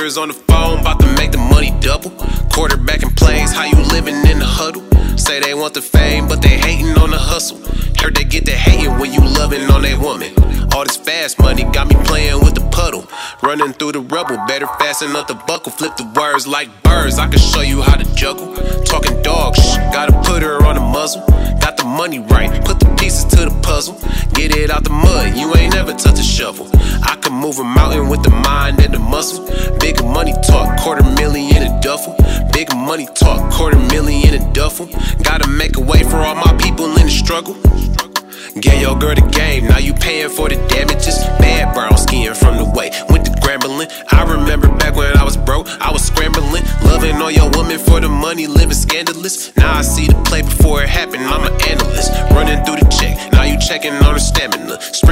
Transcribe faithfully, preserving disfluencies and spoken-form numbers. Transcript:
niggas on the phone, bout to make the money double. Quarterbacking plays, how you living in the huddle? Say they want the fame, but they hating on the hustle. Heard they get the hating when you loving on that woman. All this fast money got me playing with the puddle. Running through the rubble, better fasten up the buckle. Flip the words like birds, I can show you how to juggle. Talking dog shit, gotta put her on the muzzle. Got the money right, put the pieces to the puzzle. Get it out the mud, you ain't never touched a shovel. I can move a mountain with the mind and the muscle. Bigger money talk, quarter million in a duffel. Bigger money talk, quarter million in a duffel. Gotta make a way for all my people in the struggle. Gave your girl the game, now you paying for the damages. Bad brown skiing from the way, went to Grambling. I remember back when I was broke, I was scrambling. Loving all your women for the money, living scandalous. Now I see the play before it happened, I'm an analyst. Running through the check, now you checking on the stamina.